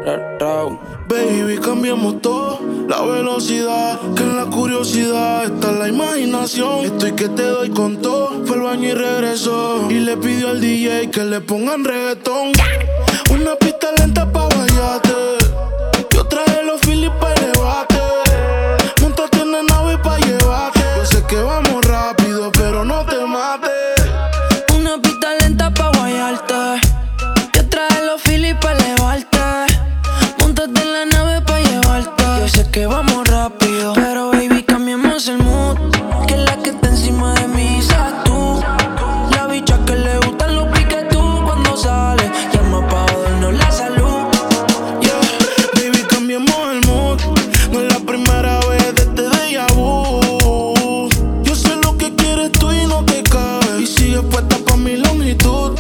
Baby, cambiamos todo, la velocidad, que en la curiosidad está la imaginación. Estoy que te doy con todo, fue al baño y regresó. Y le pidió al DJ que le pongan reggaetón. Una pista lenta pa' guayate, yo traje los Phillies pa' elevarte. Móntate en la nave pa' llevarte. Yo sé que vamos rápido, pero no te mates. Una pista lenta pa' guayarte, yo traje los Phillies pa' elevarte. Móntate en la nave pa' llevarte. Yo sé que vamos rápido, pero baby, cambiemos el mood. Que la que está encima de mí seas tú. La bicha que le gustan los piques tú cuando sale. Llama pa' jodernos la salud. Yeah, baby, cambiemos el mood. No es la primera vez de este déjà vu. Yo sé lo que quieres tú y no te cabe. Y sigues puesta pa' mi longitud.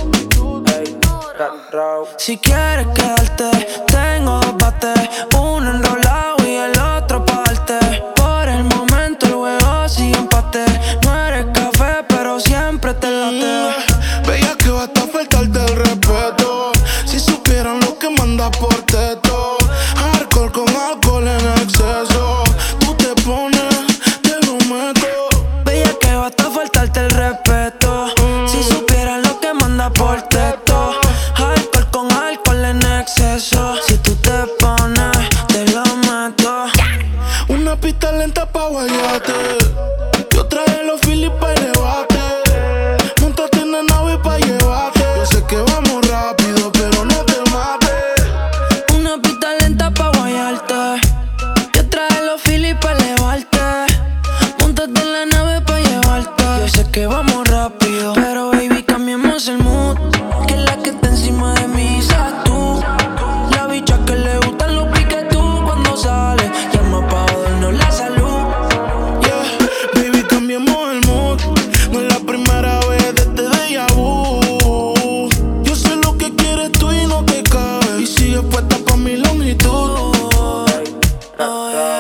Si quieres quedarte, tengo dos bates. Uno enrolado y el otro pa' darte. Por el momento el juego sigue empate. No eres café, pero siempre te late. Bella que basta faltarte el respeto. Si supieran lo que manda por teto. Alcohol con alcohol en exceso. Tú te pones, te lo meto. Bella que basta faltarte el respeto. Si supieran lo que manda por teto. Alcohol con alcohol en exceso. Si tú te pones, te lo meto. Una pista lenta pa' guayate, yo traje los Phillies pa' elevarte. Móntate en la nave pa' llevarte. Yo sé que vamos rápido, pero no te mates. Una pista lenta pa' guayarte, yo traje los Phillies pa' elevarte. Móntate en la nave pa' llevarte. Yo sé que vamos rápido, pero baby, cambiemos el mood. Que la que está encima de mí seas tú. La bicha que le gustan los piques tú cuando sale. Llama pa' jodernos la salud. Yeah, baby, cambiemos el mood. No es la primera vez de este déjà vu. Yo sé lo que quieres tú y no te cabe. Y sigues puesta pa' mi longitud. Oh, yeah.